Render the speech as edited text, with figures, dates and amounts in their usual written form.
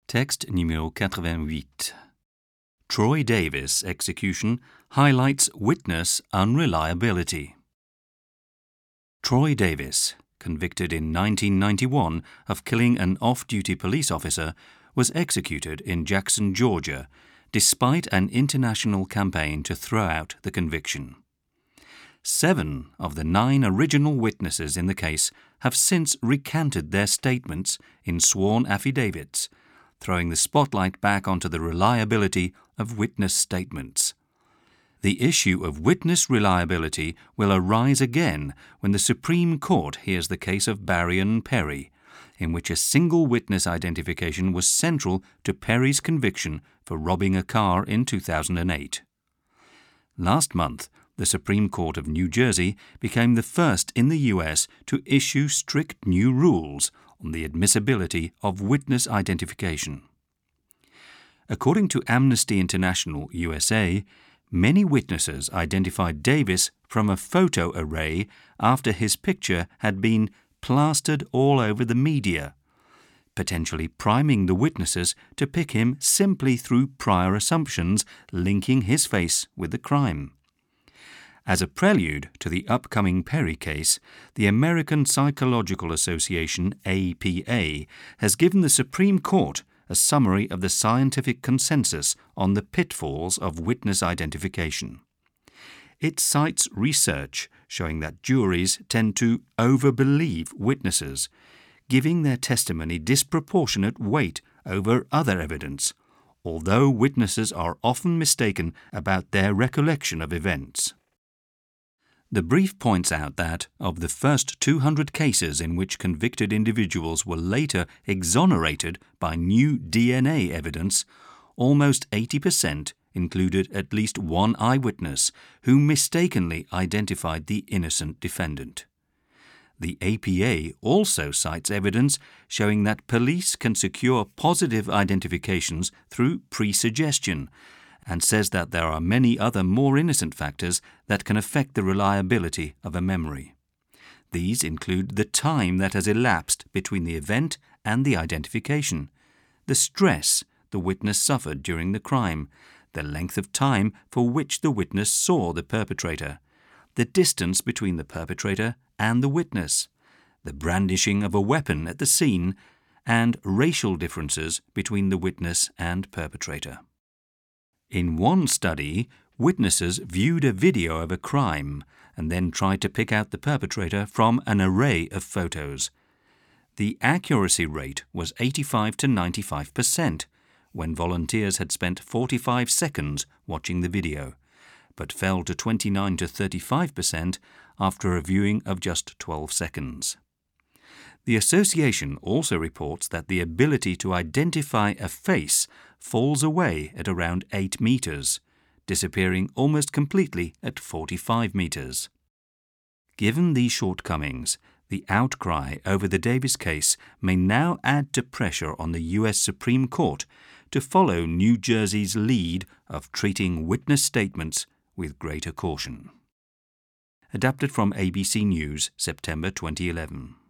Texte numéro 88. Troy Davis execution highlights witness unreliability. Troy Davis, convicted in 1991 of killing an off-duty police officer, was executed in Jackson, Georgia, despite an international campaign to throw out the conviction. 7 of the 9 original witnesses in the case have since recanted their statements in sworn affidavits, throwing the spotlight back onto the reliability of witness statements. The issue of witness reliability will arise again when the Supreme Court hears the case of Barrion Perry, in which a single witness identification was central to Perry's conviction for robbing a car in 2008. Last month, the Supreme Court of New Jersey became the first in the U.S. to issue strict new rules on the admissibility of witness identification. According to Amnesty International USA, many witnesses identified Davis from a photo array after his picture had been plastered all over the media, potentially priming the witnesses to pick him simply through prior assumptions linking his face with the crime. As a prelude to the upcoming Perry case, the American Psychological Association, APA, has given the Supreme Court a summary of the scientific consensus on the pitfalls of witness identification. It cites research showing that juries tend to overbelieve witnesses, giving their testimony disproportionate weight over other evidence, although witnesses are often mistaken about their recollection of events. The brief points out that, of the first 200 cases in which convicted individuals were later exonerated by new DNA evidence, almost 80% included at least one eyewitness who mistakenly identified the innocent defendant. The APA also cites evidence showing that police can secure positive identifications through pre-suggestion, and says that there are many other more innocent factors that can affect the reliability of a memory. These include the time that has elapsed between the event and the identification, the stress the witness suffered during the crime, the length of time for which the witness saw the perpetrator, the distance between the perpetrator and the witness, the brandishing of a weapon at the scene, and racial differences between the witness and perpetrator. In one study, witnesses viewed a video of a crime and then tried to pick out the perpetrator from an array of photos. The accuracy rate was 85 to 95% when volunteers had spent 45 seconds watching the video, but fell to 29 to 35% after a viewing of just 12 seconds. The association also reports that the ability to identify a face falls away at around 8 meters, disappearing almost completely at 45 meters. Given these shortcomings, the outcry over the Davis case may now add to pressure on the U.S. Supreme Court to follow New Jersey's lead of treating witness statements with greater caution. Adapted from ABC News, September 2011.